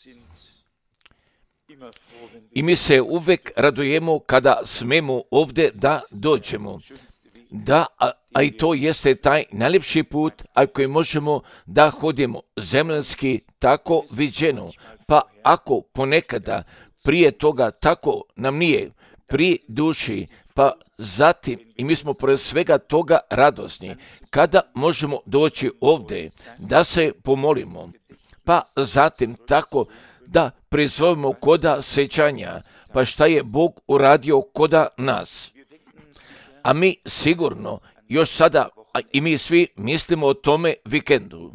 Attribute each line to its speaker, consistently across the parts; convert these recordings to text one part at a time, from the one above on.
Speaker 1: I mi se uvek radujemo kada smemo ovdje da dođemo. Da, a i to jeste taj najljepši put, ako možemo da hodimo zemljanski tako viđeno. Pa ako ponekada prije toga tako nam nije pri duši, pa zatim i mi smo pored svega toga radosni kada možemo doći ovdje da se pomolimo, pa zatim tako da prizovemo koda sećanja, pa šta je Bog uradio koda nas. A mi sigurno još sada i mi svi mislimo o tome vikendu.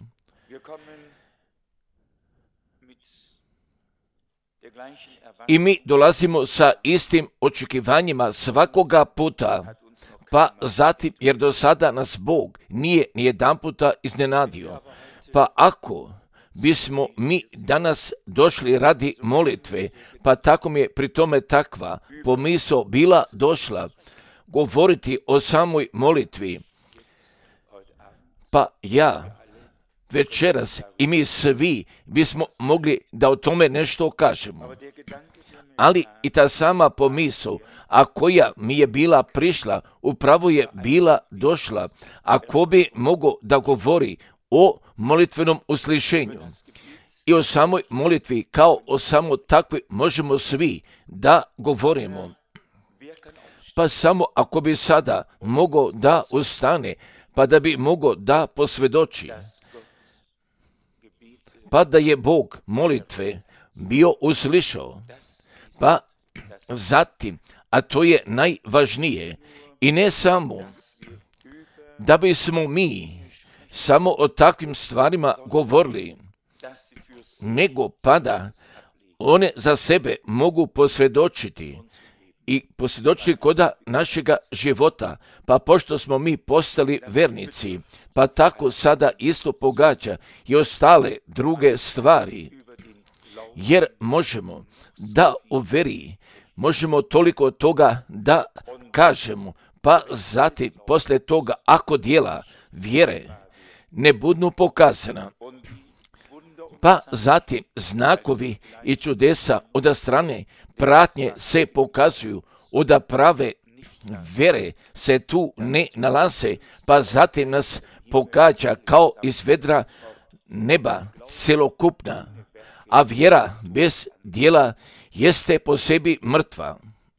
Speaker 1: I mi dolazimo sa istim očekivanjima svakoga puta, pa zatim, jer do sada nas Bog nije ni jedan puta iznenadio. Pa ako bismo mi danas došli radi molitve, pa tako mi je pri tome takva pomisao bila došla govoriti o samoj molitvi, pa ja večeras i mi svi bismo mogli da o tome nešto kažemo. Ali i ta sama pomisao, a koja mi je bila prišla, upravo je bila došla, ako bi mogao da govori o molitvenom uslišenju. I o samoj molitvi, kao o samo takvoj, možemo svi da govorimo. Pa samo ako bi sada mogao da ustane, pa da bi mogao da posvjedoči, pa da je Bog molitve bio uslišao, pa zatim, a to je najvažnije, i ne samo da bismo mi samo o takvim stvarima govorili, nego pa da one za sebe mogu posvjedočiti i posvjedočiti koda našega života, pa pošto smo mi postali vernici, pa tako sada isto pogađa i ostale druge stvari, jer možemo da u veri, možemo toliko toga da kažemo, pa zatim posle toga ako dijela vjere ne budu pokazana, pa zatim znakovi i čudesa od strane pratnje se pokazuju, od prave vere se tu ne nalaze, pa zatim nas pogađa kao iz vedra neba celokupna, a vjera bez dijela jeste po sebi mrtva.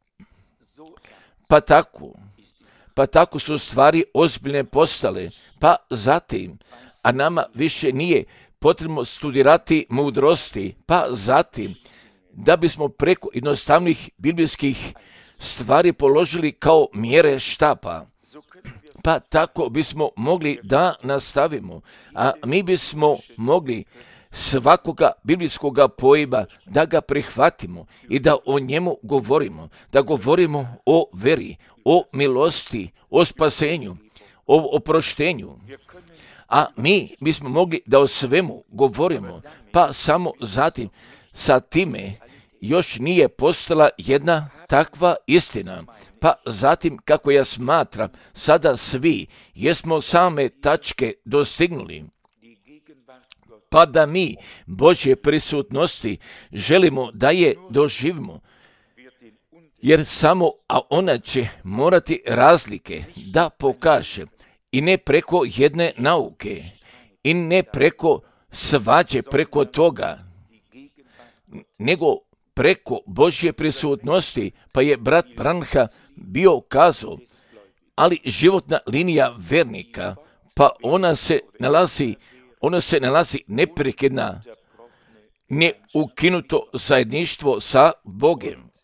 Speaker 1: Pa tako su stvari ozbiljne postale, pa zatim, a nama više nije potrebno studirati mudrosti, pa zatim, da bismo preko jednostavnih biblijskih stvari položili kao mjere štapa, pa tako bismo mogli da nastavimo, a mi bismo mogli svakoga biblijskoga pojma da ga prihvatimo i da o njemu govorimo, da govorimo o veri, o milosti, o spasenju, o oproštenju. A mi bismo mogli da o svemu govorimo, pa samo zatim sa time još nije postala jedna takva istina. Pa zatim, kako ja smatram, sada svi jesmo same tačke dostignuli, pa da mi Božje prisutnosti želimo da je doživimo, jer samo a ona će morati razlike da pokaže, i ne preko jedne nauke, i ne preko svađe preko toga, nego preko Božje prisutnosti. Pa je brat Branha bio kazao, ali životna linija vernika, pa ona se nalazi neprekidna, neukinuto zajedništvo sa Bogem.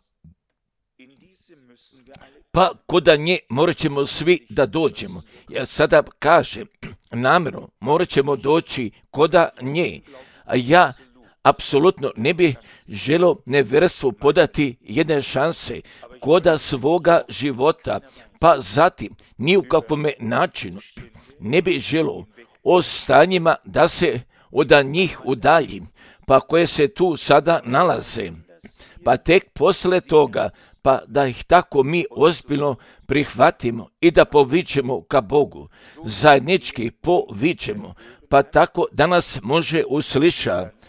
Speaker 1: Pa koda nje morat ćemo svi da dođemo. Ja sada kažem namjerno, morat ćemo doći koda nje. A ja apsolutno ne bih želio neverstvu podati jedne šanse koda svoga života, pa zatim ni u kakvome načinu ne bih želio o stanjima da se od njih udaljim, pa koje se tu sada nalaze. Pa tek posle toga, pa da ih tako mi ozbiljno prihvatimo i da povičemo ka Bogu, zajednički povičemo, pa tako da nas može usliša,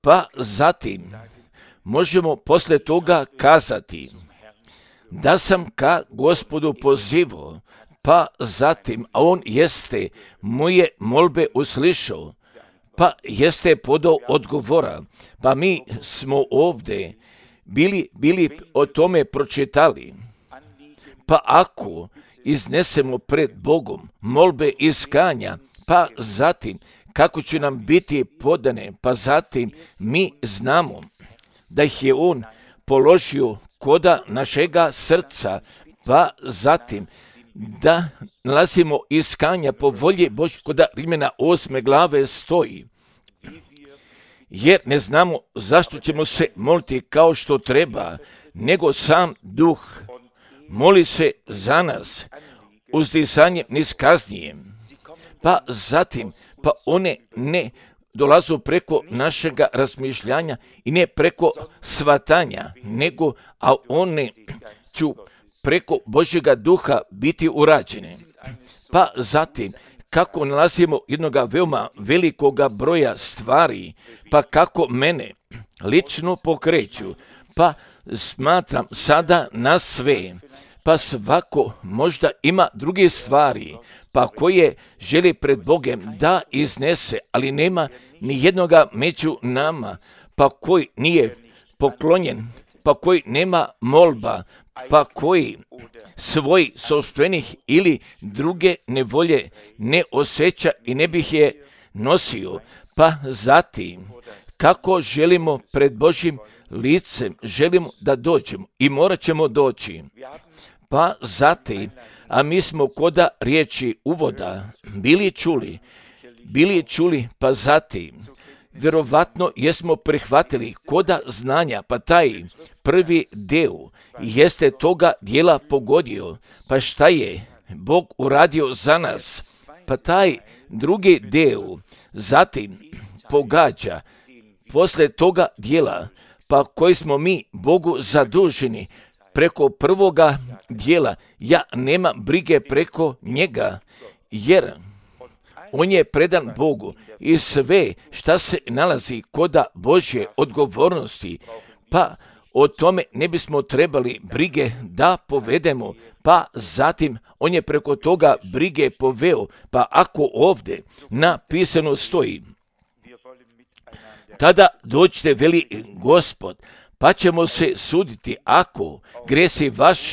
Speaker 1: Pa zatim možemo posle toga kazati da sam ka Gospodu pozivao, pa zatim, a on jeste moje molbe uslišao, pa jeste podao odgovora, pa mi smo ovde bili o tome pročitali. Pa ako iznesemo pred Bogom molbe iskanja, pa zatim kako će nam biti podane, pa zatim mi znamo da ih je on položio koda našega srca, pa zatim da nalazimo iskanja po volji Božje, koda Rimljana 8. glave stoji. Jer ne znamo zašto ćemo se moliti kao što treba, nego sam Duh moli se za nas uzdisanjem niskaznije. Pa zatim, pa one ne dolazu preko našega razmišljanja i ne preko svatanja, nego, a one ću preko Božjega Duha biti urađene. Pa zatim, kako nalazimo jednoga veoma velikoga broja stvari, pa kako mene lično pokreću, pa smatram sada na sve, pa svako možda ima druge stvari, pa koje želi pred Bogem da iznese, ali nema ni jednoga među nama, pa koji nije poklonjen, pa koji nema molba, pa koji svoj sopstvenih ili druge nevolje ne osjeća i ne bih je nosio. Pa zatim, kako želimo pred Božjim licem, želimo da dođemo i morat ćemo doći. Pa zatim, a mi smo koda riječi uvoda bili čuli, pa zatim, vjerovatno jesmo prihvatili koda znanja, pa taj prvi deo jeste toga dijela pogodio, pa šta je Bog uradio za nas, pa taj drugi deo zatim pogađa posle toga dijela, pa koji smo mi Bogu zaduženi preko prvoga dijela. Ja nema brige preko njega, jer on je predan Bogu i sve šta se nalazi koda Božje odgovornosti, pa o tome ne bismo trebali brige da povedemo, pa zatim on je preko toga brige poveo, pa ako ovde napisano stoji, tada dođite, veli Gospod, pa ćemo se suditi ako gresi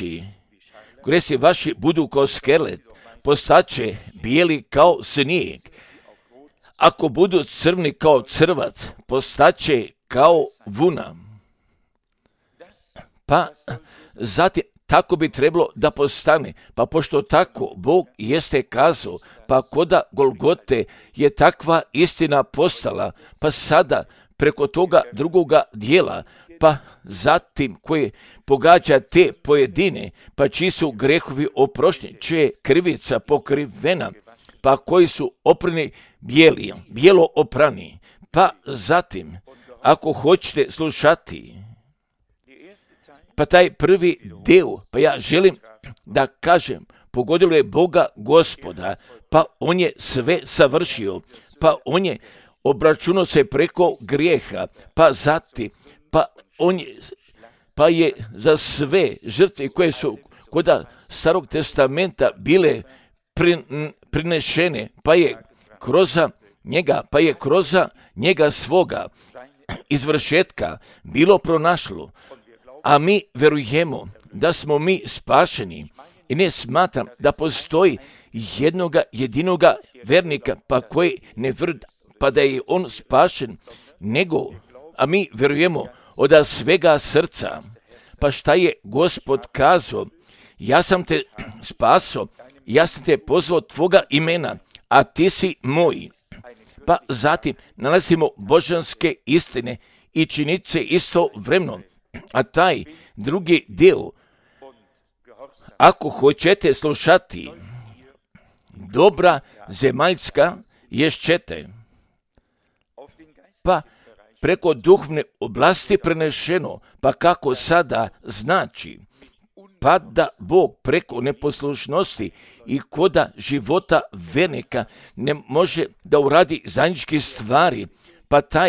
Speaker 1: vaši budu kao skelet, postaće bijeli kao snijeg. Ako budu crni kao crvac, postaće kao vuna. Pa zatim, tako bi trebalo da postane. Pa pošto tako Bog jeste kazao, pa koda Golgote je takva istina postala, pa sada preko toga drugoga dijela, pa zatim koje pogađa te pojedine, pa čiji su grehovi oprošteni, čija je krivica pokrivena, pa koji su oprani bijelo oprani. Pa zatim, ako hoćete slušati, pa taj prvi deo, pa ja želim da kažem, pogodilo je Boga Gospoda, pa on je sve savršio, pa on je obračunao se preko grijeha, pa zatim, pa je za sve žrtve koje su kod Starog testamenta bile prinešene, pa je kroz njega svoga izvršetka bilo pronašlo, a mi verujemo da smo mi spašeni i ne smatram da postoji jednoga jedinoga vernika, pa koji ne vrda, pa da je on spašen, nego, a mi verujemo od svega srca. Pa šta je Gospod kazao? Ja sam te spaso, ja sam te pozvao tvoga imena, a ti si moj. Pa zatim nalazimo božanske istine i činjice istovremeno. A taj drugi dio, ako hoćete slušati, dobra zemaljska ješćete, pa preko duhovne oblasti prenešeno, pa kako sada znači, pa da Bog preko neposlušnosti i koda života vernika ne može da uradi zajedničke stvari, pa taj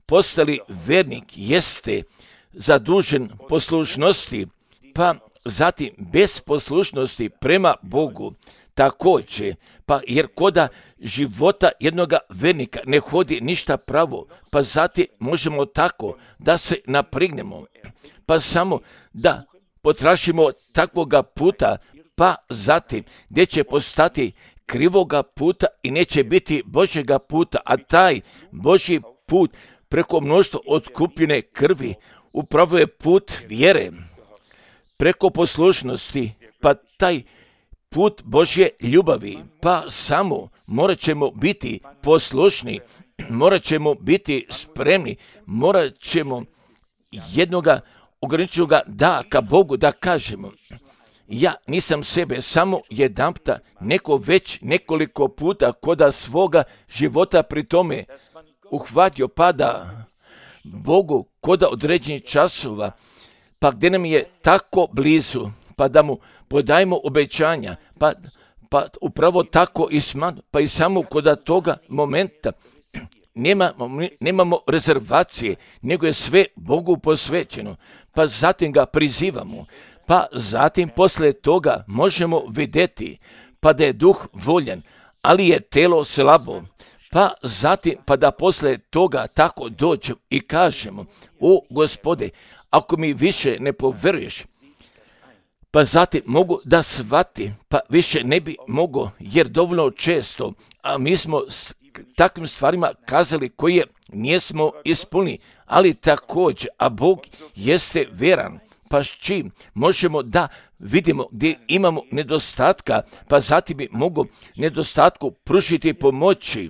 Speaker 1: postali vernik jeste zadužen poslušnosti, pa zatim bez poslušnosti prema Bogu također, pa jer koda života jednoga vernika ne hodi ništa pravo, pa zatim možemo tako da se naprignemo, pa samo da potražimo takvoga puta, pa zatim gdje će postati krivoga puta i neće biti Božjega puta, a taj Božji put preko mnoštva otkupljene krvi upravo je put vjere, preko poslušnosti, pa taj put Božje ljubavi, pa samo morat ćemo biti poslušni, morat ćemo biti spremni, morat ćemo jednoga ograničenoga da ka Bogu da kažemo. Ja nisam sebe samo jedanputa, neko već nekoliko puta koda svoga života pri tome uhvatio, pa da Bogu koda određenih časova, pa gdje nam je tako blizu, pa da mu podajemo obećanja, pa upravo tako i pa i samo koda toga momenta nemamo rezervacije, nego je sve Bogu posvećeno, pa zatim ga prizivamo, pa zatim poslije toga možemo vidjeti, pa da je duh voljan, ali je telo slabo, pa zatim, pa da poslije toga tako dođemo i kažemo, o Gospode, ako mi više ne povjeruješ, pa zatim mogu da shvati, pa više ne bi mogao, jer dovoljno često, a mi smo takvim stvarima kazali koje nismo ispunili, ali također, a Bog jeste vjeran, pa s čim možemo da vidimo gdje imamo nedostatka, pa zatim bi mogu nedostatku pružiti pomoći.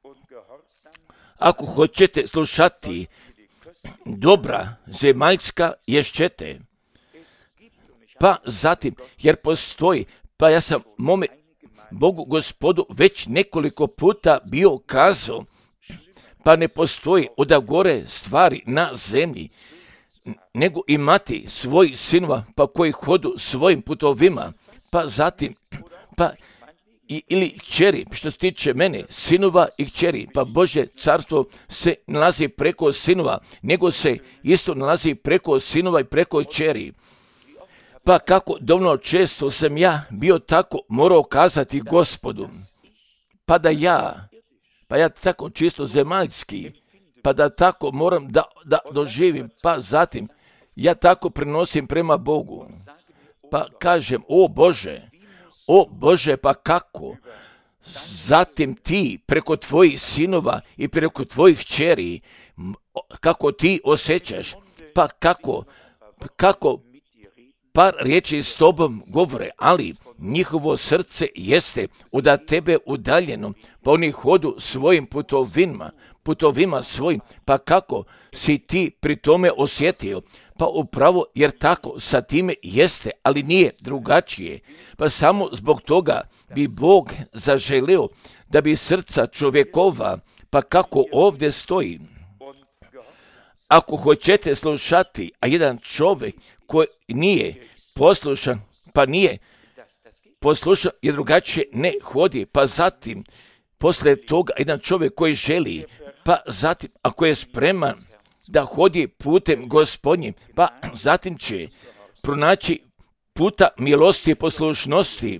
Speaker 1: Ako hoćete slušati dobra zemaljska ješćete, pa zatim, jer postoji, pa ja sam mome Bogu Gospodu već nekoliko puta bio kazao, pa ne postoji od gore stvari na zemlji, nego imati svojih sinova, pa koji hodu svojim putovima, pa zatim, pa ili kćeri, što se tiče mene, sinova i kćeri, pa Božje carstvo se nalazi preko sinova, nego se isto nalazi preko sinova i preko kćeri. Pa kako dovoljno često sam ja bio tako morao kazati Gospodu, pa ja tako čisto zemaljski, pa da tako moram da doživim, pa zatim ja tako prenosim prema Bogu, pa kažem, o Bože, pa kako? Zatim ti preko tvojih sinova i preko tvojih kćeri, kako ti osjećaš, pa kako par riječi s tobom govore, ali njihovo srce jeste od tebe udaljeno, pa oni hodu svojim putovima svojim, pa kako si ti pri tome osjetio, pa upravo jer tako sa time jeste, ali nije drugačije, pa samo zbog toga bi Bog zaželio da bi srca čovjekova, pa kako ovdje stoji, ako hoćete slušati, a jedan čovjek koji nije poslušan, pa nije poslušan i drugačije ne hodi, pa zatim poslije toga jedan čovjek koji želi, pa zatim ako je spreman da hodi putem Gospodnjim, pa zatim će pronaći puta milosti i poslušnosti.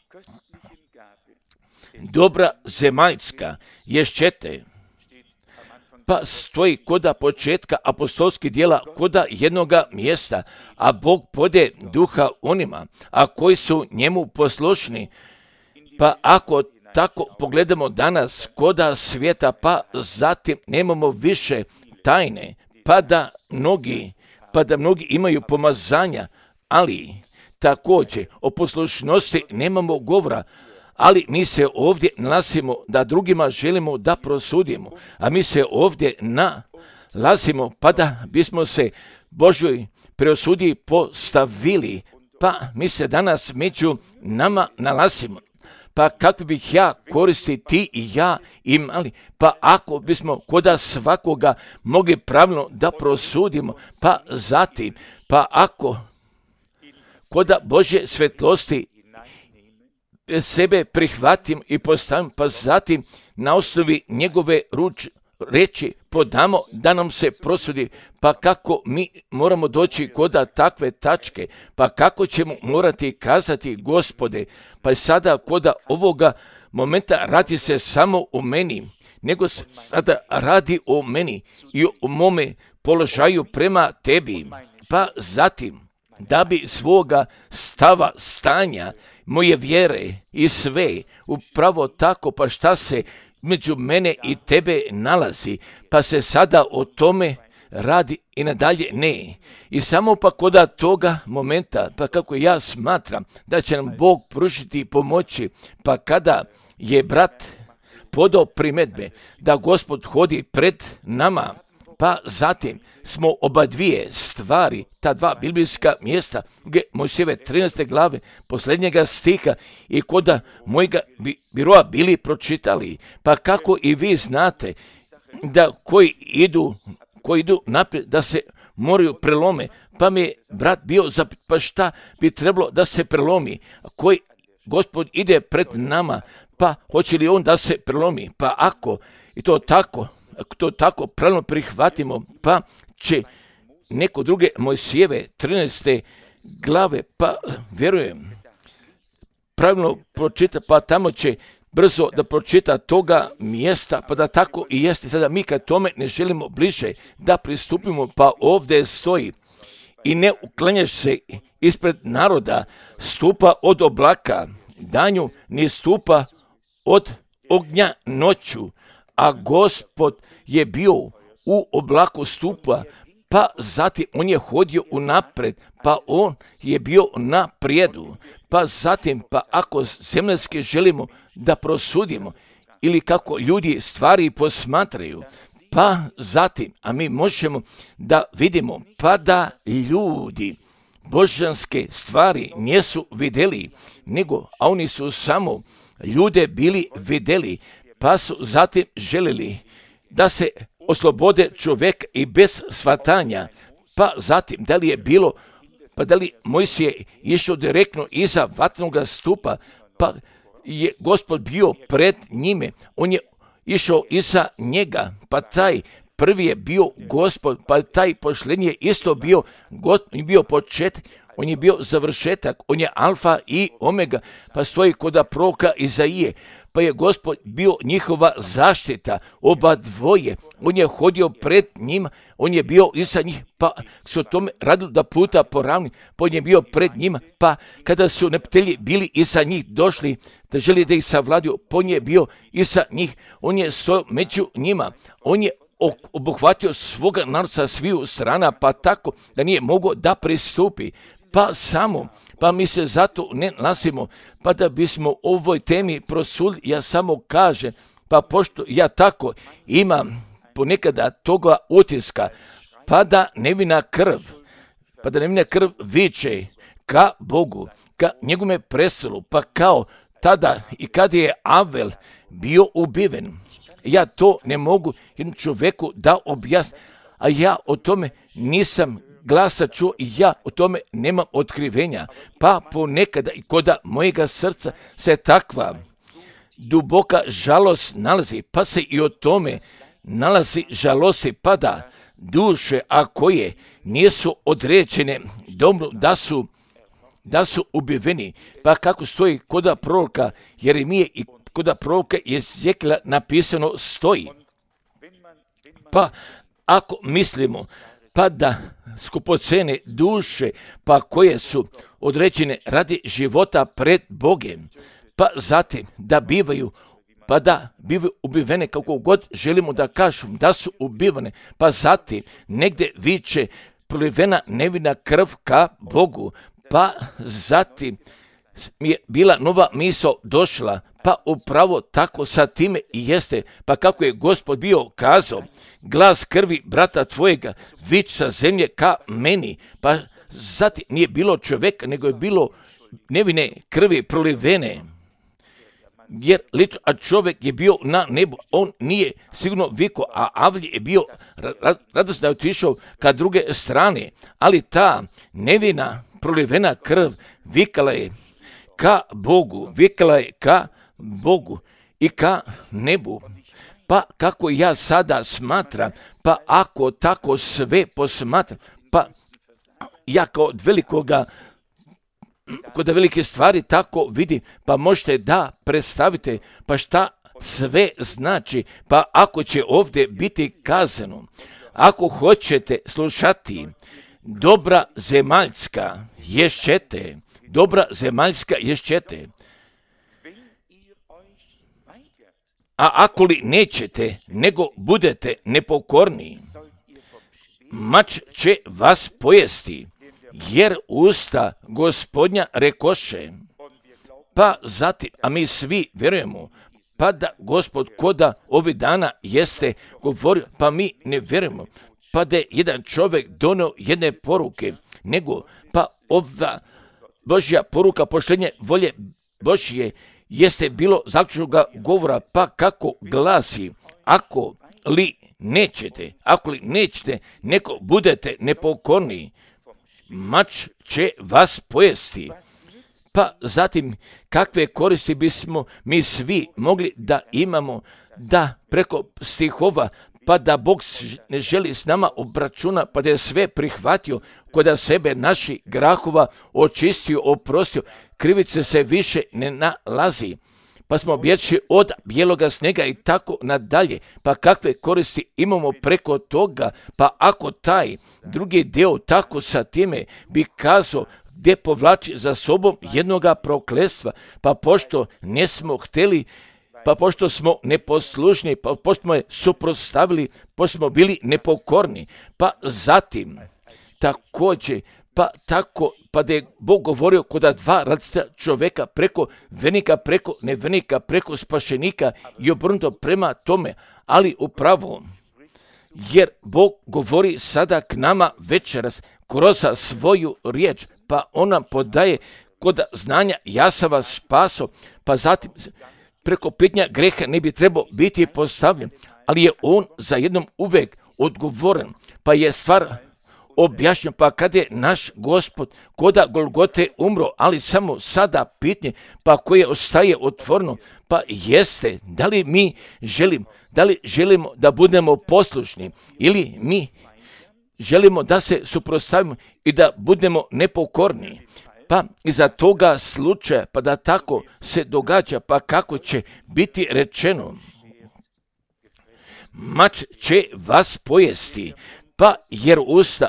Speaker 1: Dobra zemaljska ješćete, pa stoji koda početka apostolskih djela, koda jednoga mjesta, a Bog pode duha onima, a koji su njemu poslušni. Pa ako tako pogledamo danas koda svijeta, pa zatim nemamo više tajne, pa da mnogi imaju pomazanja, ali također o poslušnosti nemamo govora, ali mi se ovdje nalazimo da drugima želimo da prosudimo, a mi se ovdje nalazimo pa da bismo se Božoj preosudi postavili, pa mi se danas među nama nalazimo. Pa kako bih ja koristi ti i ja imali, pa ako bismo koda svakoga mogli pravilno da prosudimo, pa zatim, pa ako koda Božje svetlosti sebe prihvatim i postavim, pa zatim na osnovi njegove reći podamo da nam se prosudi, pa kako mi moramo doći kod takve tačke, pa kako ćemo morati kazati Gospode, pa sada kod ovoga momenta radi se samo o meni, nego sada radi o meni i o mome položaju prema tebi, pa zatim da bi svoga stanja, moje vjere i sve, upravo tako, pa šta se među mene i tebe nalazi, pa se sada o tome radi i nadalje ne. I samo pa kod toga momenta, pa kako ja smatram da će nam Bog pružiti pomoći, pa kada je brat podao primjedbe da Gospod hodi pred nama, pa zatim smo oba dvije stvari, ta dva biblijska mjesta, Mojsijeve 13. glave, posljednjega stiha i kod mojega biroa bili pročitali, pa kako i vi znate da koji idu naprijed da se moraju prelome, pa mi je brat bio pa šta bi trebalo da se prelomi, koji Gospod ide pred nama, pa hoće li on da se prelomi, pa ako i to tako pravilno prihvatimo, pa će neko druge Mojsijeve 13. glave, pa vjerujem, pravilno pročita, pa tamo će brzo da pročita toga mjesta, pa da tako i jeste. Sada mi kad tome ne želimo bliže da pristupimo, pa ovdje stoji i ne uklanjaš se ispred naroda, stupa od oblaka danju, ni stupa od ognja noću, a Gospod je bio u oblaku stupa, pa zatim on je hodio unapred, pa on je bio na prijedu, pa zatim, pa ako zemaljski želimo da prosudimo ili kako ljudi stvari posmatraju, pa zatim, a mi možemo da vidimo, pa da ljudi božanske stvari nisu vidjeli, nego, a oni su samo ljude bili vidjeli, pa su zatim željeli da se oslobode čovjek i bez shvatanja, pa zatim da li je bilo, pa da li Mojsije išao direktno iza vatrenog stupa, pa je Gospod bio pred njime, on je išao iza njega, pa taj prvi je bio Gospod, pa taj posljednji je isto bio početak, on je bio završetak, on je alfa i omega, pa stoji kod proroka Izaije, pa je Gospod bio njihova zaštita, oba dvoje, on je hodio pred njima, on je bio iza njih, pa su o tome radili da puta po ravni, pa on je bio pred njima, pa kada su neprijatelji bili iza njih došli, da želi da ih savladiju, pa on je bio iza njih, on je stojao među njima, on je obuhvatio svoga naroda sa sviju strana, pa tako da nije mogao da pristupi, pa mi se zato ne nalazimo, pa da bismo ovoj temi prosudili, ja samo kažem, pa pošto ja tako imam ponekada toga utiska, pa da nevina krv viče ka Bogu, ka njegove prestolu, pa kao tada i kad je Avel bio ubiven. Ja to ne mogu jednom čovjeku da objasnim, a ja o tome nisam glasa čuo i ja o tome nemam otkrivenja, pa ponekada i kod mojega srca se takva duboka žalost nalazi, pa se i o tome nalazi žalosti, pa da duše, a koje nisu određene dobro da su ubiveni, pa kako stoji kod proroka Jeremije i kod proroka Jezekijela napisano stoji. Pa ako mislimo, pa da skupocene duše, pa koje su određene radi života pred Bogem, pa zatim da bivaju ubivene, kako god želimo da kažemo, da su ubivane, pa zatim negdje viče prolivena nevina krv ka Bogu, pa zatim mi je bila nova misao došla, pa upravo tako sa time i jeste, pa kako je Gospod bio kazao, glas krvi brata tvojega, vič sa zemlje ka meni, pa zatim nije bilo čovjeka, nego je bilo nevine krvi prolivene, jer a čovjek je bio na nebu, on nije sigurno vikao, a Avlje je bio radosno da je otišao ka druge strane, ali ta nevina prolivena krv vikala je ka Bogu i ka nebu, pa kako ja sada smatram, pa ako tako sve posmatram, pa ja kao od velikoga, kod velike stvari tako vidim, pa možete da predstavite, pa šta sve znači, pa ako će ovdje biti kazano, ako hoćete slušati dobra zemaljska ješćete, a ako li nećete, nego budete nepokorni, mač će vas pojesti, jer usta Gospodnja rekoše. Pa zatim, a mi svi vjerujemo, pa da Gospod koda ovih dana jeste govorio, pa mi ne vjerujemo, pa da je jedan čovjek donio jedne poruke, nego pa ova Božja poruka poštenje volje Božje jeste bilo zaključnoga govora, pa kako glasi, ako li nećete, neko budete nepokorni, mač će vas pojesti. Pa zatim, kakve koristi bismo mi svi mogli da imamo, da preko stihova, pa da Bog ne želi s nama obračuna, pa da je sve prihvatio, kod sebe naši grahova očistio, oprostio, krivice se više ne nalazi, pa smo bježi od bijeloga snega i tako nadalje. Pa kakve koristi imamo preko toga, pa ako taj drugi dio tako sa time bi kazao, gdje povlači za sobom jednoga prokletstva, pa pošto nesmo htjeli, pa pošto smo neposlušni, pa pošto smo je suprotstavili, pošto smo bili nepokorni, pa zatim također, pa tako, pa da je Bog govorio kod dva različita čovjeka, preko vernika, preko nevernika, preko spašenika i obrnuto prema tome, ali upravo, jer Bog govori sada k nama večeras kroz svoju riječ, pa on nam podaje kod znanja ja sam vas spaso, pa zatim preko pitanja greha ne bi trebao biti postavljen, ali je on za jednom uvijek odgovoran, pa je stvar objašnjen, pa kada je naš Gospod koda Golgote umro, ali samo sada pitanje, pa koje ostaje otvoreno, pa jeste, da li želimo da budemo poslušni, ili mi želimo da se suprotstavimo i da budemo nepokorni. Pa iza toga slučaja, pa da tako se događa, pa kako će biti rečeno, mač će vas pojesti, pa jer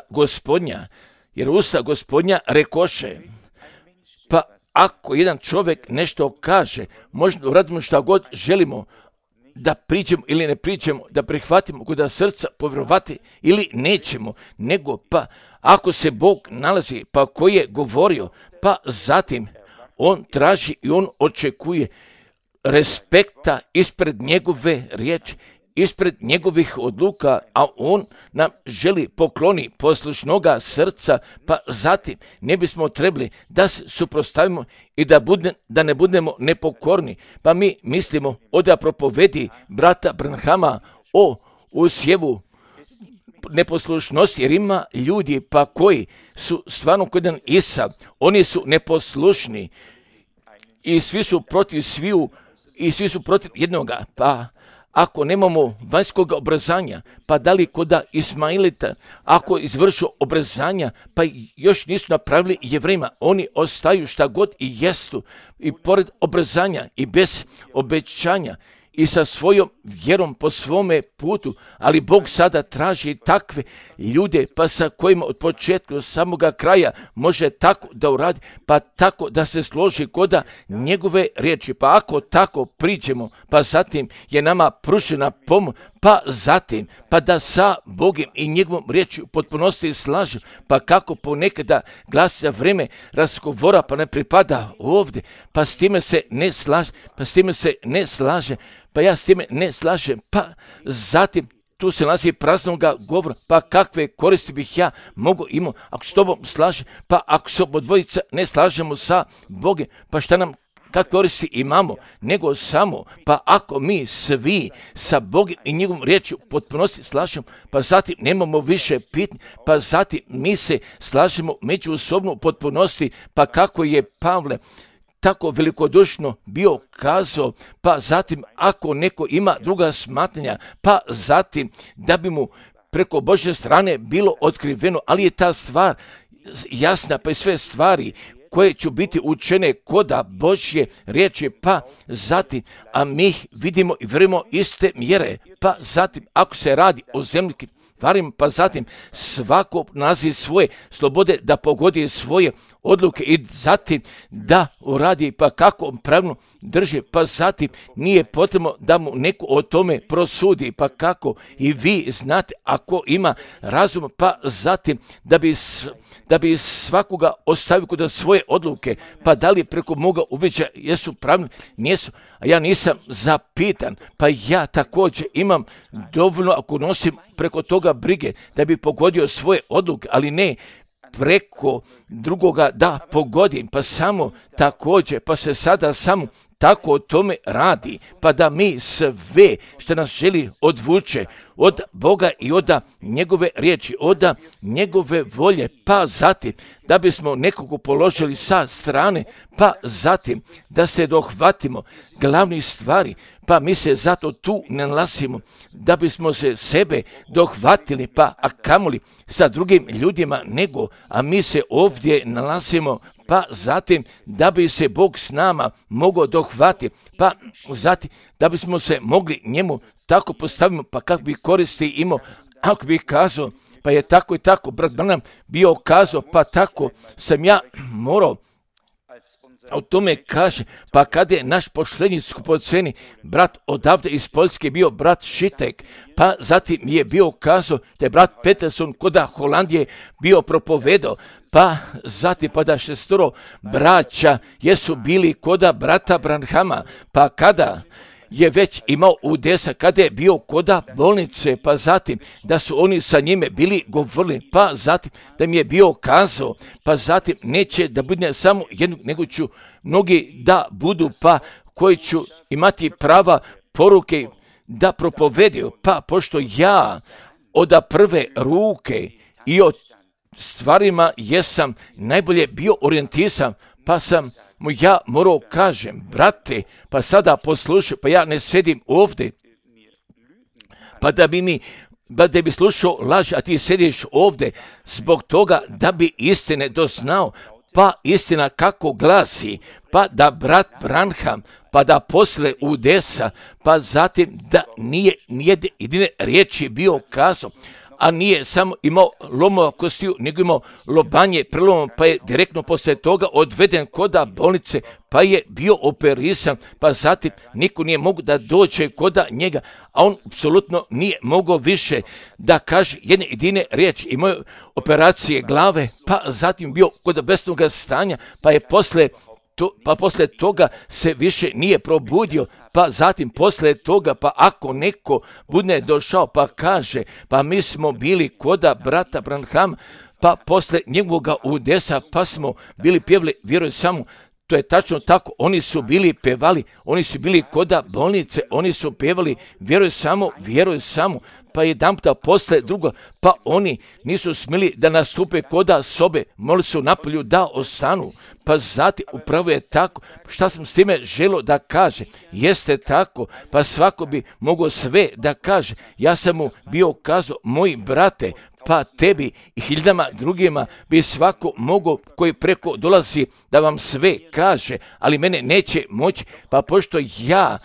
Speaker 1: usta gospodnja rekoše. Pa ako jedan čovjek nešto kaže, možda uradimo šta god želimo, da priđemo ili ne priđemo, da prihvatimo kod srca povjerovati ili nećemo, nego pa ako se Bog nalazi, pa koji je govorio, pa zatim on traži i on očekuje respekta ispred njegove riječi, ispred njegovih odluka, a on nam želi pokloni poslušnoga srca, pa zatim ne bismo trebali da se suprotstavimo i da ne budemo nepokorni. Pa mi mislimo da propovedi brata Branhama o usjevu neposlušnosti, jer ima ljudi pa koji su stvarno kod jedan Isav, oni su neposlušni i svi su protiv sviju i svi su protiv jednoga, pa ako nemamo vanjskog obrazanja, pa da li kod Ismailita, ako izvršu obrazanja, pa još nisu napravili Jevrejima, oni ostaju šta god i jestu, i pored obrazanja i bez obećanja, i sa svojom vjerom po svome putu, ali Bog sada traži takve ljude, pa sa kojima od početka do samoga kraja može tako da uradi, pa tako da se složi koda njegove riječi, pa ako tako priđemo, pa zatim je nama pružena pomoć, pa zatim, pa da sa Bogom i njegovom riječi u potpunosti slažem, pa kako ponekada glas za vrijeme razgovora pa ne pripada ovdje, pa s time se ne slaže, pa ja s time ne slažem, pa zatim tu se nalazi praznoga govora, pa kakve koristi bih ja mogu imao ako s tobom slažem, pa ako se obodvojica ne slažemo sa Bogom, pa šta nam kakve koristi imamo, nego samo, pa ako mi svi sa Bogom i njegovom riječi u potpunosti slažemo, pa zatim nemamo više pitanja, pa zatim mi se slažemo međusobno u potpunosti, pa kako je Pavle tako velikodušno bio kazao, pa zatim ako neko ima druga smatranja, pa zatim da bi mu preko Božje strane bilo otkriveno, ali je ta stvar jasna, pa i sve stvari koje će biti učene koda Božje riječi, pa zatim, a mi ih vidimo i vjerujemo iste mjere, pa zatim ako se radi o zemljikim stvarima, pa zatim svako nalazi svoje slobode da pogodi svoje odluke i zatim da uradi pa kako pravilno drži, pa zatim nije potrebno da mu neko o tome prosudi, pa kako i vi znate ako ima razum, pa zatim da bi svakoga ostavio kod svoje odluke, pa da li preko moga uviđaja jesu pravilni, nijesu, a ja nisam zapitan, pa ja također imam dovoljno ako nosim preko toga brige da bi pogodio svoje odluke, ali ne preko drugoga da pogodim, pa samo također, pa se sada samo tako o tome radi, pa da mi sve što nas želi odvuče od Boga i od njegove riječi, od njegove volje, pa zatim da bismo nekog položili sa strane, pa zatim da se dohvatimo glavnih stvari, pa mi se zato tu ne nalazimo, da bismo se sebe dohvatili, pa a kamoli sa drugim ljudima nego, a mi se ovdje nalazimo, pa zatim da bi se Bog s nama mogao dohvatiti, pa zatim da bismo se mogli njemu tako postavimo, pa kako bi koristi imao, ako bi kazao, pa je tako i tako, brat Branham bio kazao, pa tako sam ja morao o tome kaže, pa kada je naš posljednji skupoceni brat odavde iz Poljske bio brat Šitek, pa zatim je bio kazao da je brat Peterson koda Holandije bio propovedao, pa zatim pa da 6 braća jesu bili koda brata Branhama, pa kada je već imao udesa, kada je bio koda bolnice, pa zatim da su oni sa njime bili govorili, pa zatim da mi je bio kazao, pa zatim neće da bude samo jednog, nego ću mnogi da budu, pa koji ću imati prava poruke da propovedio, pa pošto ja od prve ruke i od stvarima jesam najbolje bio orijentisan, pa sam mu ja morao kažem, brate, pa sada poslušaj, pa ja ne sedim ovdje, pa da bi slušao laž, a ti sediš ovdje zbog toga da bi istine doznao, pa istina kako glasi, pa da brat Branham, pa da posle udesa, pa zatim da nije jedine riječi bio kazao, a nije samo imao lomova kostiju, nego imao lobanje prelomom, pa je direktno poslije toga odveden koda bolnice, pa je bio operisan, pa zatim niko nije mogao da dođe koda njega, a on apsolutno nije mogao više da kaže jedne jedine riječi. Imao operacije glave, pa zatim bio kod besnog stanja, pa je poslije toga se više nije probudio, pa zatim poslije toga, pa ako neko bude došao pa kaže, pa mi smo bili koda brata Branham, pa poslije njegovoga udesa, pa smo bili pjevali, vjeruj samo, to je tačno tako, oni su bili pevali, oni su bili koda bolnice, oni su pevali, vjeruj samo, pa jedan puta posle drugo, pa oni nisu smjeli da nastupe koda sobe, morali su napolju da ostanu, pa zatim upravo je tako, šta sam s time želio da kaže, jeste tako, pa svako bi mogao sve da kaže, ja sam mu bio kazao, moji brate, pa tebi i hiljadama drugima bi svako mogao koji preko dolazi da vam sve kaže, ali mene neće moći, pa pošto ja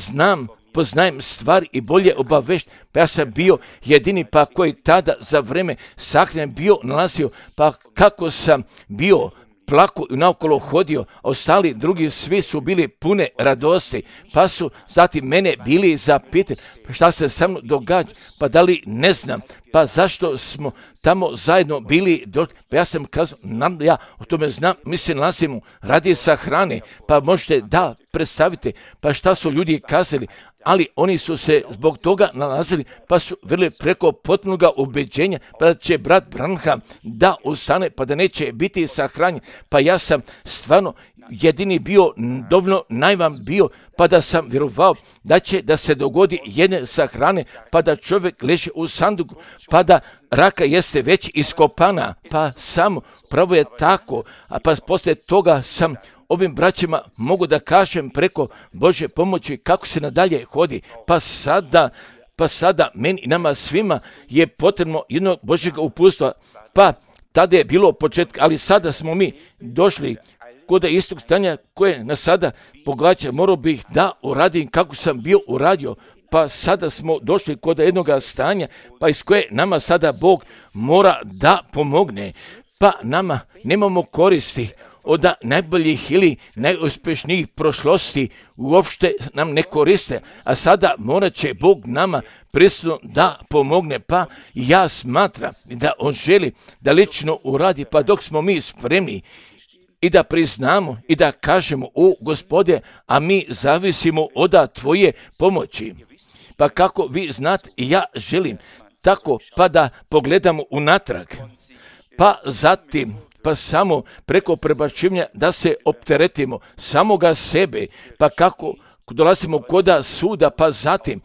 Speaker 1: poznajem stvari i bolje obavešten, pa ja sam bio jedini pa koji tada za vreme sahrane bio nalazio, pa kako sam bio plako i naokolo hodio, a ostali drugi svi su bili pune radosti, pa su zatim mene bili zapitani, pa šta se sa mnom događa, pa da li ne znam, pa zašto smo tamo zajedno bili, pa ja sam kazao, ja o tome znam, mi se nalazimo radi sahrane, pa možete da predstavite, pa šta su ljudi kazali, ali oni su se zbog toga nalazili, pa su veli preko potpunog ubeđenja, pa da će brat Branham da ustane, pa da neće biti sahranjen, pa ja sam stvarno jedini bio, dovoljno najvam bio, pa da sam vjerovao da će da se dogodi jedne sahrane, pa da čovjek leže u sanduku, pa da raka jeste već iskopana, pa samo pravo je tako, a pa poslije toga sam ovim braćima mogu da kažem preko Božje pomoći kako se nadalje hodi. Pa sada meni i nama svima je potrebno jednog Božjeg uputstva. Pa tada je bilo početka, ali sada smo mi došli kod istog stanja koje nas sada pogađa. Morao bih da uradim kako sam bio uradio. Pa sada smo došli kod jednog stanja, pa iz koje nama sada Bog mora da pomogne. Pa nama nemamo koristi od najboljih ili najuspješnijih prošlosti, uopšte nam ne koriste, a sada morat će Bog nama prisutno da pomogne. Pa ja smatram da On želi da lično uradi, pa dok smo mi spremni i da priznamo i da kažemo: o Gospode, a mi zavisimo od Tvoje pomoći. Pa kako vi znate, ja želim tako pa da pogledamo unatrag, pa zatim pa samo preko prebačivanja da se opteretimo samoga sebe, pa kako dolazimo kod suda, pa zatim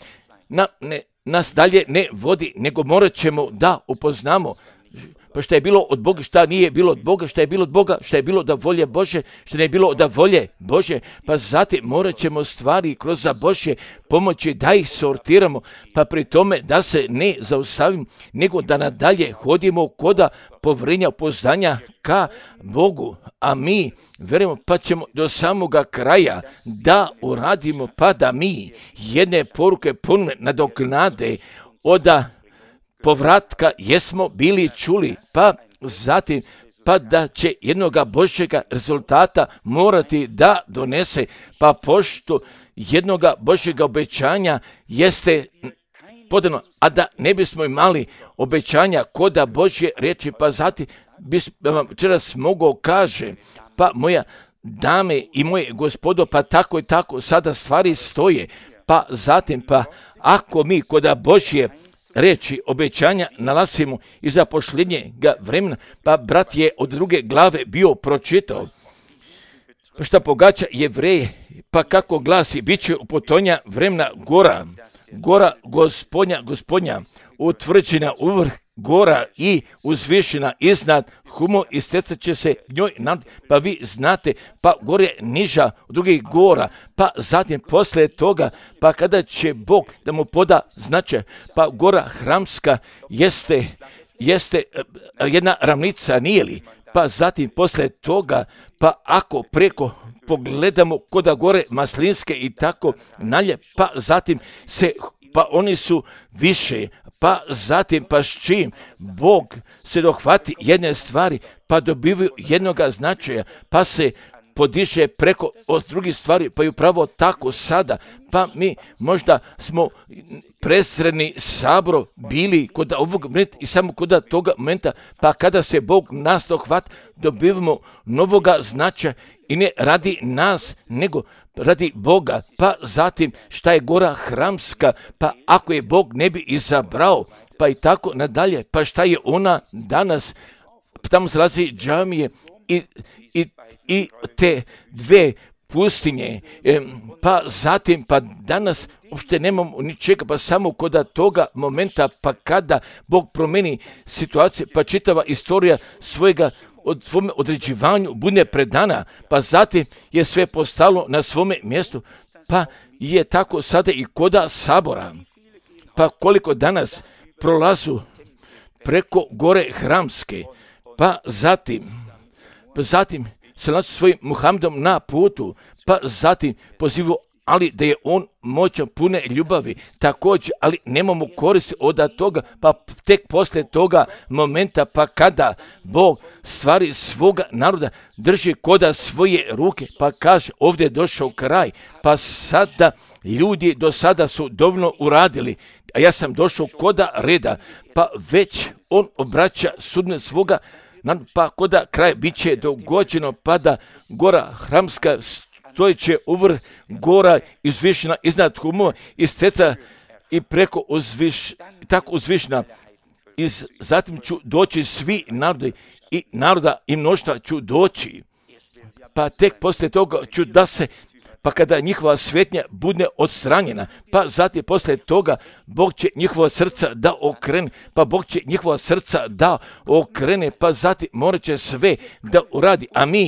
Speaker 1: nas dalje ne vodi, nego morat ćemo da upoznamo pa šta je bilo od Boga, šta nije bilo od Boga, šta je bilo od Boga, šta je bilo da volje Bože, šta nije bilo da volje Bože, pa zatim morat ćemo stvari kroz Božje pomoći da ih sortiramo, pa pri tome da se ne zaustavimo, nego da nadalje hodimo koda povrenja upoznanja ka Bogu, a mi verujemo pa ćemo do samoga kraja da uradimo, pa da mi jedne poruke puno nadoknade od povratka jesmo bili čuli, pa zatim pa da će jednoga Božjega rezultata morati da donese, pa pošto jednoga Božjega obećanja jeste podano, a da ne bismo imali obećanja koda Božje riječi, pa zatim vam večeras mogao kaže, pa moja dame i moje gospodo, pa tako i tako sada stvari stoje, pa zatim pa ako mi koda Božje reći obećanja nalazimo iza posljednjega vremena, pa brat je od druge glave bio pročitao, pa šta pogađa Jevreje, pa kako glasi, bit će u potonja vremena gora gospodnja, utvrđena uvrh gora i uzvišena iznad humo i stecat će se njoj nad, pa vi znate, pa gore niža od drugih gora, pa zatim poslije toga, pa kada će Bog da mu poda značaj, pa gora Hramska jeste jedna ravnica, nije li? Pa zatim poslije toga, pa ako preko pogledamo koda gore Maslinske i tako nalje, pa zatim pa oni su više, pa zatim pa s čim Bog se dohvati jedne stvari, pa dobivaju jednoga značaja, pa se podiže preko od drugih stvari, pa i upravo tako sada, pa mi možda smo presredni sabor bili kod ovog momenta i samo kod toga momenta, pa kada se Bog nas dohvati, dobivamo novoga značaja i ne radi nas, nego radi Boga, pa zatim šta je gora Hramska, pa ako je Bog ne bi izabrao, pa i tako nadalje, pa šta je ona danas, tamo se nalazi džamije i te dve pustinje, pa zatim pa danas uopšte nemamo ničega, pa samo kod toga momenta, pa kada Bog promeni situaciju, pa čitava istorija svome određivanju bude predana, pa zatim je sve postalo na svome mjestu, pa je tako sada i koda sabora, pa koliko danas prolazu preko gore Hramske, pa zatim se nalazi svojim Muhammedom na putu, pa zatim pozivu, ali da je on moćan, pune ljubavi, također, ali nemamo koristi od toga, pa tek poslije toga momenta, pa kada Bog stvari svoga naroda drži koda svoje ruke, pa kaže ovdje je došao kraj, pa sada ljudi do sada su dovoljno uradili, a ja sam došao koda reda, pa već on obraća sudbinu svoga, pa koda kraj bit će dogođeno, pa da gora Hramska stojeće uvrh gora izvišena iznad humova i steca i preko tako uzvišena. I zatim ću doći svi narodi i naroda i mnoštva ću doći. Pa tek poslije toga ću da se, pa kada njihova svetnja bude odstranjena, pa zatim poslije toga Bog će njihova srca da okrene, pa Bog će njihova srca da okrene, pa zatim morat će sve da uradi, a mi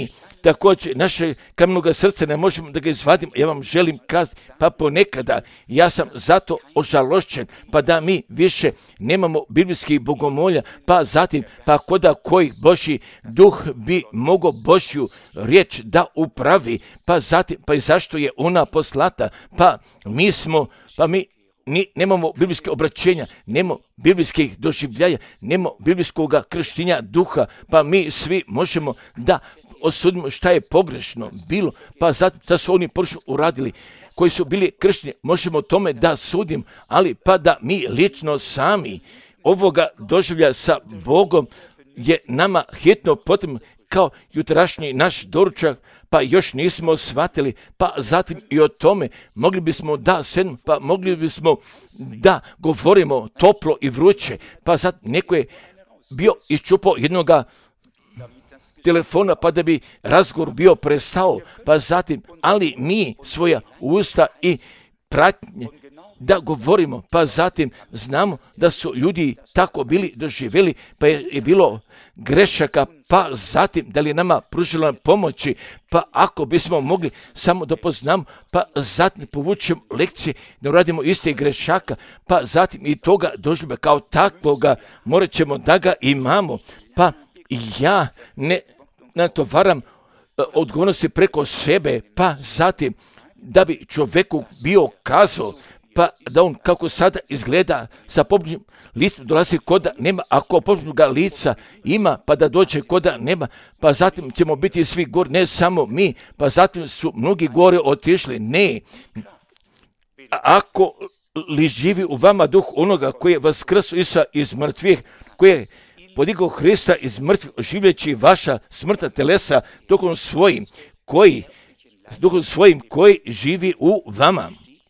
Speaker 1: također naše kamenoga srca ne možemo da ga izvadimo. Ja vam želim kazati, pa ponekada ja sam zato ožalošćen, pa da mi više nemamo biblijskih bogomolja, pa zatim, pa koda koji Božji duh bi mogao Božju riječ da upravi, pa zatim, pa i zašto je ona poslata, pa mi nemamo biblijske obraćenja, nemamo biblijskih doživljaja, nemamo biblijskog krštenja duha, pa mi svi možemo da osudimo šta je pogrešno bilo, pa zato da su oni pogrešno uradili, koji su bili kršteni, možemo tome da sudim, ali pa da mi lično sami ovoga doživlja sa Bogom je nama hitno potrebno, kao jutrašnji naš doručak, pa još nismo shvatili, pa zatim i o tome mogli bismo da sedmo, pa mogli bismo da govorimo toplo i vruće, pa zatim neko je bio iščupao jednoga telefona, pa da bi razgovor bio prestao, pa zatim, ali mi svoja usta i pratnje da govorimo, pa zatim znamo da su ljudi tako bili doživjeli, pa je bilo grešaka, pa zatim da li je nama pružila pomoći, pa ako bismo mogli samo da poznamo, pa zatim povučemo lekcije, da uradimo iste grešaka, pa zatim i toga doživlja kao takvoga, morat ćemo da ga imamo, pa ja ne natovaram odgovornosti preko sebe, pa zatim da bi čovjeku bio kazao, pa da on kako sada izgleda sa pobožnim licem dolazi koda nema, ako pobožnog lica ima, pa da dođe koda nema, pa zatim ćemo biti svi gori, ne samo mi, pa zatim su mnogi gore otišli, ne. Ako li živi u vama duh onoga koji je vaskrsao Isusa iz mrtvih, koji je podigao Hrista iz mrtvih, oživljajući vaša smrtna telesa duhom svojim koji živi u vama.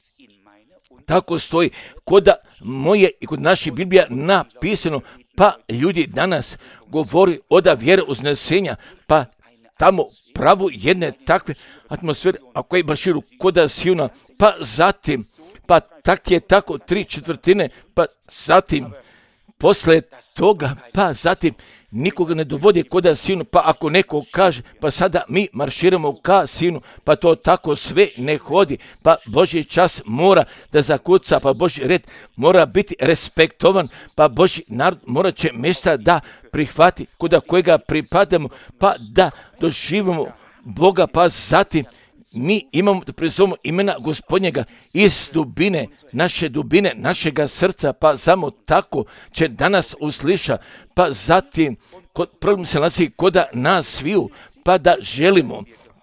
Speaker 1: Tako stoji kod moje i kod naše Biblija napisano, pa ljudi danas govori od vjere uznesenja, pa tamo pravu jedne takve atmosfere, a koje baširu koda Siona, pa zatim, pa tak je tako 3/4, pa zatim, posle toga, pa zatim, nikoga ne dovodi koda Sionu, pa ako neko kaže, pa sada mi marširamo ka Sionu, pa to tako sve ne hodi, pa Božji čas mora da zakuca, pa Božji red mora biti respektovan, pa Božji narod mora će mjesta da prihvati koda kojega pripadamo, pa da doživimo Boga, pa zatim mi imamo da prizovemo imena Gospodnjega iz dubine, našega srca, pa samo tako će danas usliša, pa zatim problem se nalazi koda nas sviju, pa da želimo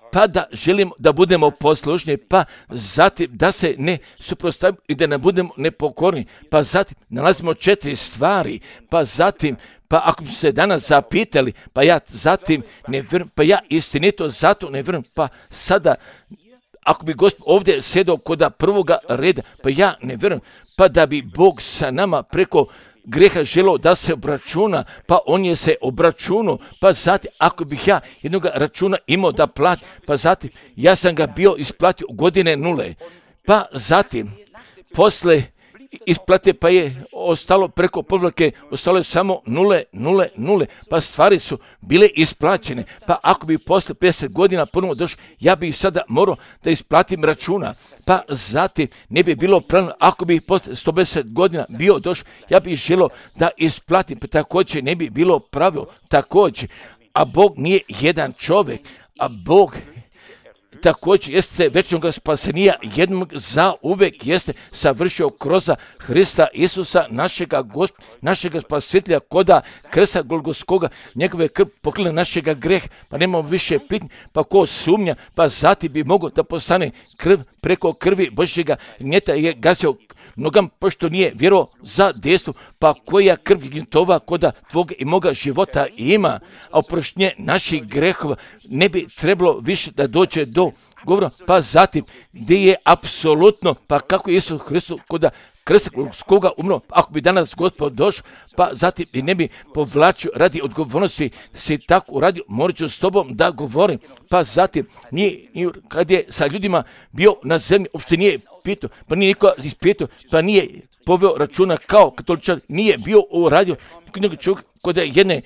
Speaker 1: da budemo poslušni, pa zatim da se ne suprotstavimo i da ne budemo nepokorni, pa zatim nalazimo 4 stvari, pa zatim, pa ako bi se danas zapitali, pa ja zatim ne vjerujem, pa ja istinito zato ne vjerujem, pa sada ako bi Gospod ovdje sjedao koda prvoga reda, pa ja ne vjerujem, pa da bi Bog sa nama preko greha želio da se obračuna, pa on je se obračunao, pa zatim ako bih ja jednog računa imao da plati, pa zatim ja sam ga bio isplatio u godine 0, pa zatim posle isplate pa je ostalo preko povlake, ostalo je samo 0, pa stvari su bile isplaćene, pa ako bi posle 50 godina ponovno došao, ja bih sada morao da isplatim računa, pa zatim ne bi bilo pravilno, ako bi posle 150 godina bio došao, ja bih želio da isplatim, pa također ne bi bilo pravilo, također, a Bog nije jedan čovjek, a Bog također jeste večnog spasenija jednog za uvek jeste savršio kroz Hrista Isusa, našega spasitelja, koda krsta Golgotskoga, njegove krv pokrila našega greh, pa nemamo više pitanja, pa ko sumnja, pa zatim bi mogao da postane krv preko krvi Božjega gnjeta je gazio nogam, pošto nije vjerovao za dejstvo, pa koja krv gnjetova koda tvoga i moga života ima, a oproštenje naših grehova ne bi trebalo više da dođe do govora, pa zatim gdje je apsolutno, pa kako je Isus Hristos koda krsta koga umro, ako bi danas Gospod došao, pa zatim i ne bi povlačio radi odgovornosti, se tako uradio, morat ću s tobom da govorim, pa zatim kad je sa ljudima bio na zemlji, uopšte nije pitao, pa nije niko ispitao, pa nije poveo računa kao katoličar, nije bio uradio, čovjek kod jedne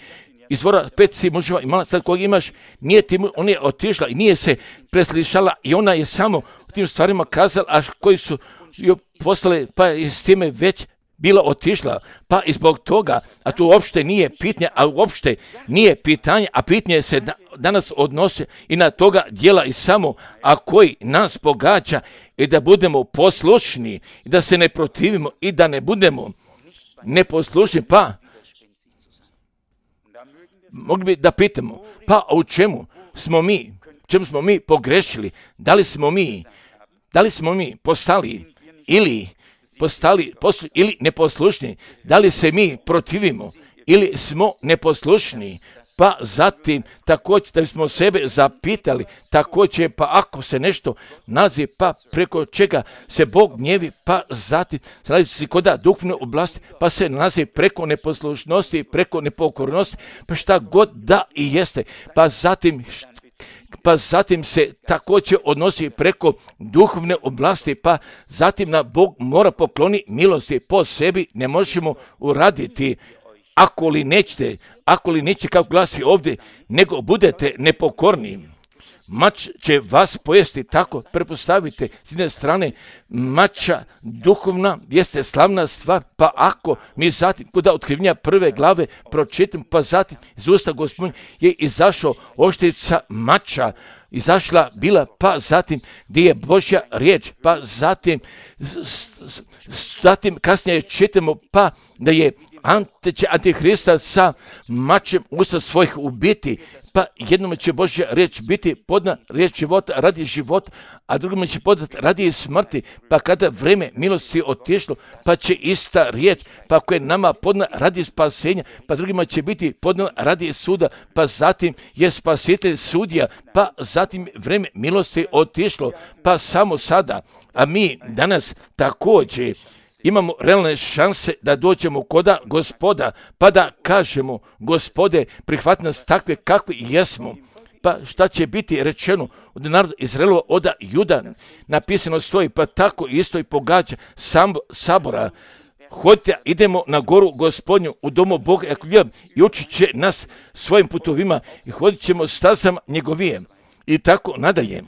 Speaker 1: izvora 5 si muževa imala, sad koga imaš, ona je otišla i nije se preslišala i ona je samo tim stvarima kazala, a koji su joj poslali, pa je s time već bila otišla, pa i zbog toga, a to uopšte nije pitanje, a uopšte nije pitanje, a pitanje se danas odnose i na toga djela i samo, a koji nas pogađa i da budemo poslušni, i da se ne protivimo i da ne budemo neposlušni, pa mogli bi da pitamo, pa u čemu smo mi pogrešili, da li smo mi postali ili neposlušni, da li se mi protivimo ili smo neposlušni, pa zatim također da bismo sebe zapitali, također pa ako se nešto nalazi, pa preko čega se Bog gnjevi, pa zatim se nalazi se kod duhovne oblasti, pa se nalazi preko neposlušnosti, preko nepokornosti, pa šta god da i jeste, pa zatim se također odnosi preko duhovne oblasti, pa zatim na Bog mora pokloni milosti, po sebi ne možemo uraditi, ako li neće kako glasi ovdje, nego budete nepokorni. Mač će vas pojesti, tako prepostavite. S jedne strane, mača duhovna jeste slavna stvar, pa ako mi zatim, kod otkrivenja 1. glave pročitam, pa zatim iz usta Gospodnja je izašao oštrica mača, izašla bila, pa zatim gdje je Božja riječ, pa zatim kasnije čitamo, pa da je Antihrista sa mačem usta svojih ubiti, pa jednom će Božja riječ biti podna riječ života radi života, a drugom će podati radi smrti, pa kada vreme milosti otišlo, pa će ista riječ, pa koja je nama podna radi spasenja, pa drugima će biti podna radi suda, pa zatim je spasitelj sudija, pa zatim vreme milosti otišlo, pa samo sada, a mi danas također imamo realne šanse da dođemo koda Gospoda, pa da kažemo, Gospode, prihvati nas takve kakvi jesmo. Pa šta će biti rečeno od naroda Izraelova, od Juda, napisano stoji, pa tako isto i pogađa sabora. Hodite, idemo na goru Gospodnju, u domu Boga i učit će nas svojim putovima i hodit ćemo stazama njegovije. I tako nadalje.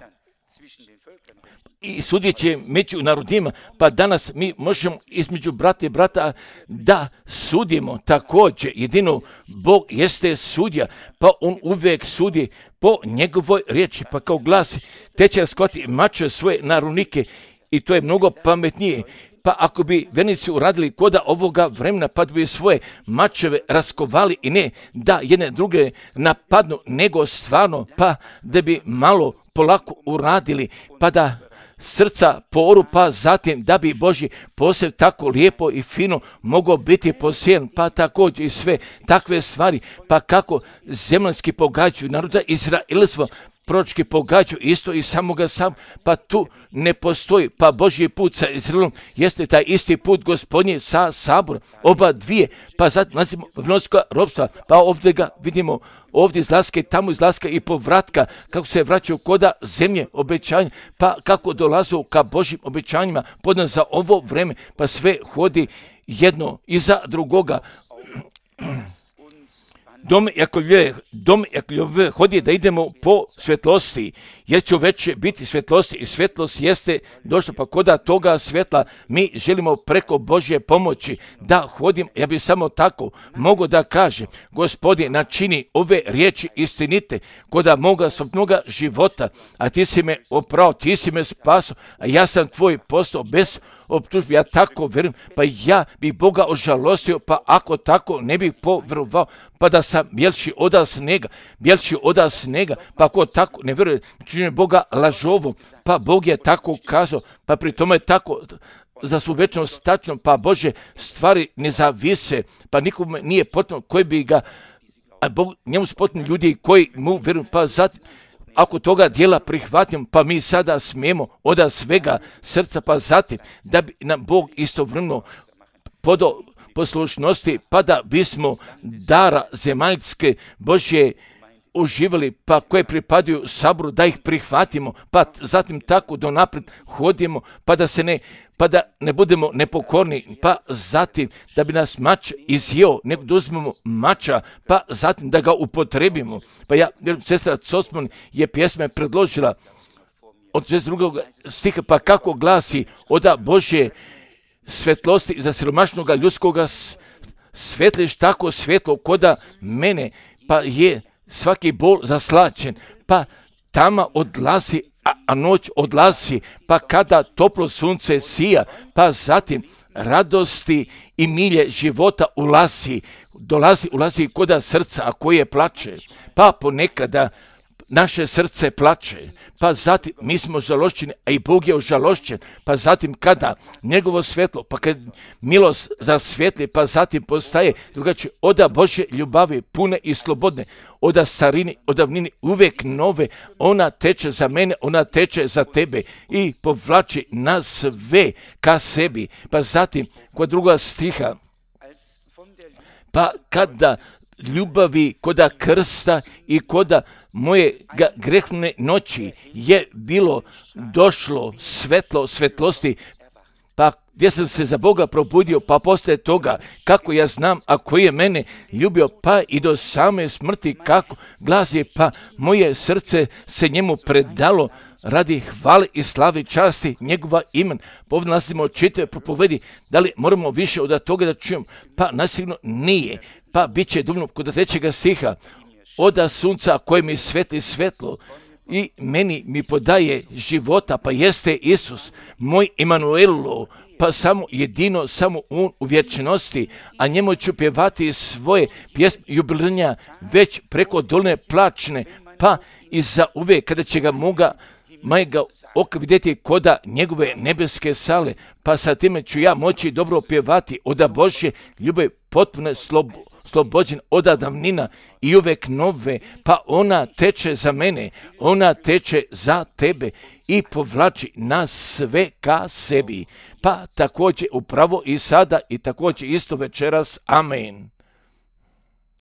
Speaker 1: I sudit će među narodima, pa danas mi možemo između brata i brata da sudimo također. Jedino Bog jeste sudija, pa on uvijek sudi po njegovoj riječi, pa kao glasi, te će raskoti mače svoje narunike i to je mnogo pametnije. Pa ako bi vernici uradili koda ovoga vremena, pa bi svoje mačeve raskovali i ne da jedne druge napadnu, nego stvarno, pa da bi malo polako uradili, pa da srca poru, pa zatim da bi Božji posjev tako lijepo i fino mogao biti posijen, pa također i sve takve stvari, pa kako zemljanski pogađaju naroda Izraelstva, proročki pogađaju isto i samoga sam, pa tu ne postoji, pa Božji put sa Izraelom jeste taj isti put Gospodnji sa saborom, oba dvije, pa zatim nalazimo vnovska robstva, pa ovdje ga vidimo, ovdje izlaska i tamo izlaska i povratka, kako se vraćaju koda zemlje obećanja, pa kako dolazu ka Božjim obećanjima, podno za ovo vreme, pa sve hodi jedno iza drugoga. Dom Jakovljeve hodi da idemo po svjetlosti, jer će već biti svjetlosti i svjetlost jeste došla, pa koda toga svjetla mi želimo preko Božje pomoći da hodim. Ja bi samo tako mogu da kažem, Gospodine, načini ove riječi istinite koda moga svaknoga života, a ti si me oprao, ti si me spasao, a ja sam tvoj postao bez optužbi, ja tako vjerujem, pa ja bi Boga ožalostio, pa ako tako ne bih povjerovao, pa da sam bjelši oda snega, pa ako tako ne vjeruje, čini Boga lažovom, pa Bog je tako kazao, pa pri tome je tako za svu večnost tačno, pa Bože stvari ne zavise, pa nikome nije potrebno koji bi ga, a Bog, njemu su potrebni ljudi koji mu vjeruju, pa zatim ako toga dijela prihvatim, pa mi sada smijemo od svega srca, pa zatim da bi nam Bog istovremeno podao poslušnosti, pa da bismo dara zemaljske Božje uživali, pa koje pripadaju saboru, da ih prihvatimo, pa zatim tako do naprijed hodimo, pa da ne budemo nepokorni, pa zatim da bi nas mač izjeo, nego da uzmemo mača, pa zatim da ga upotrebimo. Pa sestra Cosmon je pjesme predložila od 62. stiha, pa kako glasi: oda Božje svetlosti za siromašnoga ljudskoga svetliš tako svetlo koda mene, pa je svaki bol zaslačen, pa tama odlazi, a noć odlazi, pa kada toplo sunce sija, pa zatim radosti i milje života ulazi koda srca, a koje plače, pa ponekada naše srce plače, pa zatim mi smo žalošćeni, a i Bog je ožalošćen, pa zatim kada njegovo svetlo, pa kad milost zasvjetli, pa zatim postaje drugačije, oda Božje ljubavi pune i slobodne, oda starini, od davnini uvijek nove, ona teče za mene, ona teče za tebe i povlači nas sve ka sebi. Pa zatim kod druga stiha, pa kada ljubavi koda krsta i koda moje grehne noći je bilo došlo svetlosti, pa gdje sam se za Boga probudio, pa poslije toga kako ja znam, a koji je mene ljubio, pa i do same smrti kako glasi, pa moje srce se njemu predalo radi hvale i slavi časti njegova imen. Povdje nastavimo čitave propovedi, da li moramo više od toga da čujemo? Pa nasigurno nije. Pa bit će dovoljno kod 3. stiha, oda sunca koje mi svetli svetlo i meni mi podaje života, pa jeste Isus, moj Emanuelo, pa samo on u vječnosti, a njemu ću pjevati svoje pjesme jubilejne već preko dolne plačne, pa i za uvijek kada će ga mojega oka vidjeti koda njegove nebeske sale, pa sa time ću ja moći dobro pjevati oda Božje ljubav potpuno slobođen oda davnina i uvijek nove, pa ona teče za mene, ona teče za tebe i povlači nas sve ka sebi. Pa također upravo i sada i također isto večeras. Amen.